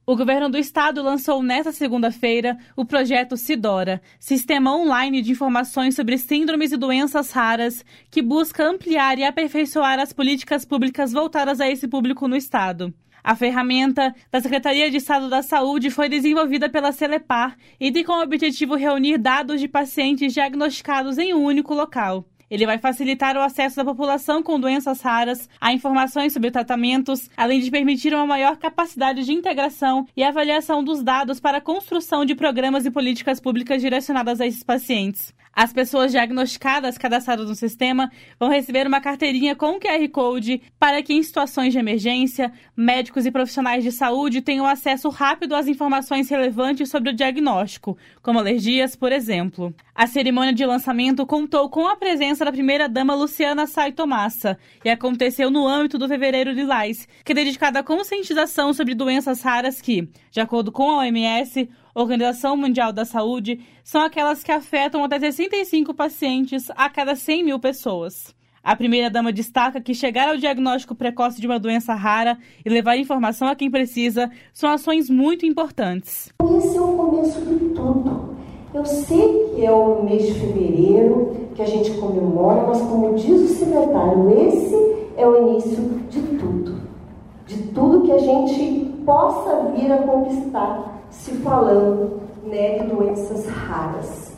O governo do estado lançou nesta segunda-feira o projeto Sidora, Sistema Online de Informações sobre Síndromes e Doenças Raras, que busca ampliar e aperfeiçoar as políticas públicas voltadas a esse público no estado. A ferramenta da Secretaria de Estado da Saúde foi desenvolvida pela Celepar e tem como objetivo reunir dados de pacientes diagnosticados em um único local. Ele vai facilitar o acesso da população com doenças raras a informações sobre tratamentos, além de permitir uma maior capacidade de integração e avaliação dos dados para a construção de programas e políticas públicas direcionadas a esses pacientes. As pessoas diagnosticadas cadastradas no sistema vão receber uma carteirinha com QR Code para que, em situações de emergência, médicos e profissionais de saúde tenham acesso rápido às informações relevantes sobre o diagnóstico, como alergias, por exemplo. A cerimônia de lançamento contou com a presença da primeira-dama Luciana Saito Massa e aconteceu no âmbito do Fevereiro Lilás, que é dedicado à conscientização sobre doenças raras que, de acordo com a OMS, Organização Mundial da Saúde, são aquelas que afetam até 65 pacientes a cada 100 mil pessoas. A primeira-dama destaca que chegar ao diagnóstico precoce de uma doença rara e levar informação a quem precisa são ações muito importantes. Esse é o começo de tudo. Eu sei que é o mês de fevereiro que a gente comemora, mas como diz o secretário, esse é o início de tudo. De tudo que a gente possa vir a conquistar se falando, de doenças raras.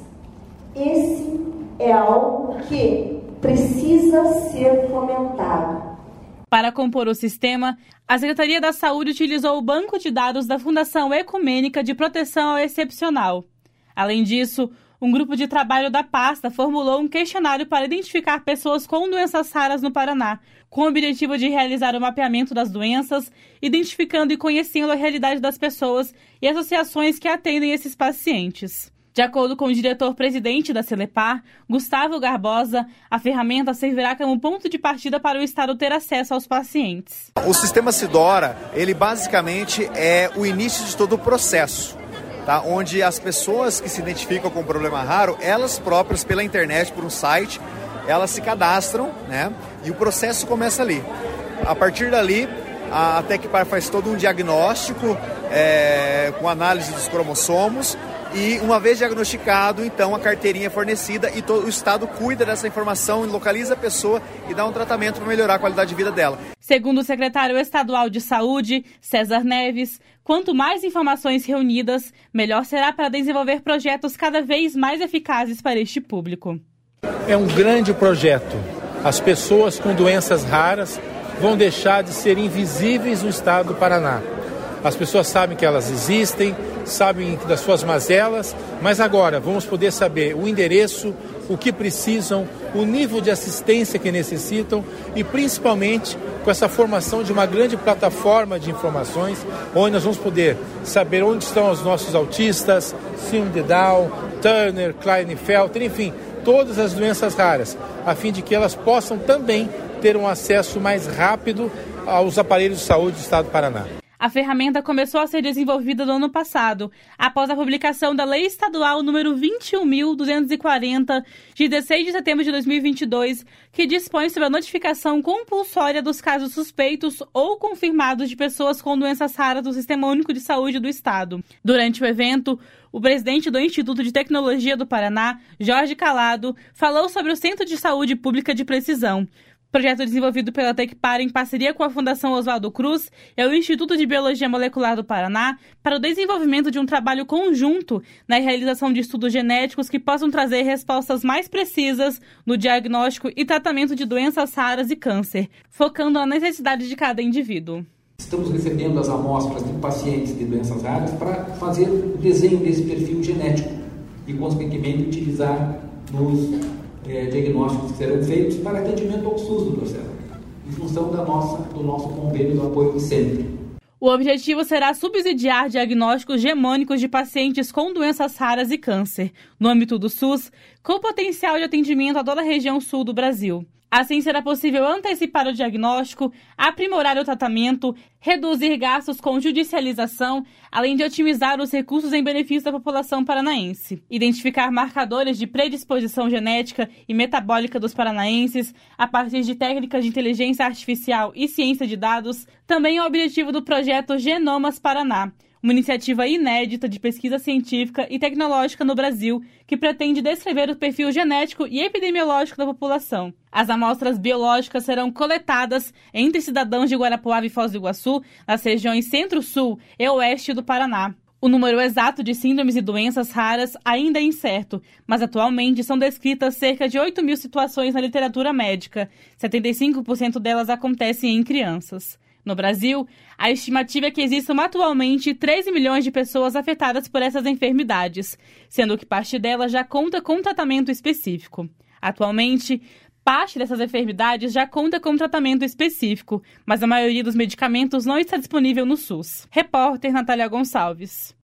Esse é algo que precisa ser fomentado. Para compor o sistema, a Secretaria da Saúde utilizou o banco de dados da Fundação Ecumênica de Proteção ao Excepcional. Além disso, um grupo de trabalho da pasta formulou um questionário para identificar pessoas com doenças raras no Paraná, com o objetivo de realizar o mapeamento das doenças, identificando e conhecendo a realidade das pessoas e associações que atendem esses pacientes. De acordo com o diretor-presidente da Celepar, Gustavo Garbosa, a ferramenta servirá como ponto de partida para o Estado ter acesso aos pacientes. O sistema Sidora, ele basicamente é o início de todo o processo. Tá? Onde as pessoas que se identificam com um problema raro, elas próprias, pela internet, por um site, elas se cadastram, né? E o processo começa ali. A partir dali, a Tecpar faz todo um diagnóstico com análise dos cromossomos e, uma vez diagnosticado, então a carteirinha é fornecida e o Estado cuida dessa informação, localiza a pessoa e dá um tratamento para melhorar a qualidade de vida dela. Segundo o secretário estadual de Saúde, César Neves, quanto mais informações reunidas, melhor será para desenvolver projetos cada vez mais eficazes para este público. É um grande projeto. As pessoas com doenças raras vão deixar de ser invisíveis no estado do Paraná. As pessoas sabem que elas existem, sabem das suas mazelas, mas agora vamos poder saber o endereço, o que precisam, o nível de assistência que necessitam e principalmente com essa formação de uma grande plataforma de informações, onde nós vamos poder saber onde estão os nossos autistas, síndrome de Down, Turner, Klinefelter, enfim, todas as doenças raras, a fim de que elas possam também ter um acesso mais rápido aos aparelhos de saúde do estado do Paraná. A ferramenta começou a ser desenvolvida no ano passado, após a publicação da Lei Estadual número 21.240, de 16 de setembro de 2022, que dispõe sobre a notificação compulsória dos casos suspeitos ou confirmados de pessoas com doenças raras do Sistema Único de Saúde do Estado. Durante o evento, o presidente do Instituto de Tecnologia do Paraná, Jorge Calado, falou sobre o Centro de Saúde Pública de Precisão. Projeto desenvolvido pela Tecpar em parceria com a Fundação Oswaldo Cruz e o Instituto de Biologia Molecular do Paraná para o desenvolvimento de um trabalho conjunto na realização de estudos genéticos que possam trazer respostas mais precisas no diagnóstico e tratamento de doenças raras e câncer, focando na necessidade de cada indivíduo. Estamos recebendo as amostras de pacientes de doenças raras para fazer o desenho desse perfil genético e, consequentemente, utilizar nos diagnósticos que serão feitos para atendimento ao SUS do processo, em função do nosso convênio do apoio sempre. O objetivo será subsidiar diagnósticos gemônicos de pacientes com doenças raras e câncer, no âmbito do SUS, com potencial de atendimento a toda a região sul do Brasil. Assim, será possível antecipar o diagnóstico, aprimorar o tratamento, reduzir gastos com judicialização, além de otimizar os recursos em benefício da população paranaense. Identificar marcadores de predisposição genética e metabólica dos paranaenses a partir de técnicas de inteligência artificial e ciência de dados também é o objetivo do projeto Genomas Paraná, uma iniciativa inédita de pesquisa científica e tecnológica no Brasil que pretende descrever o perfil genético e epidemiológico da população. As amostras biológicas serão coletadas entre cidadãos de Guarapuava e Foz do Iguaçu, nas regiões Centro-Sul e Oeste do Paraná. O número exato de síndromes e doenças raras ainda é incerto, mas atualmente são descritas cerca de 8 mil situações na literatura médica. 75% delas acontecem em crianças. No Brasil, a estimativa é que existam atualmente 13 milhões de pessoas afetadas por essas enfermidades, sendo que parte delas já conta com tratamento específico. Atualmente, parte dessas enfermidades já conta com tratamento específico, mas a maioria dos medicamentos não está disponível no SUS. Repórter Natália Gonçalves.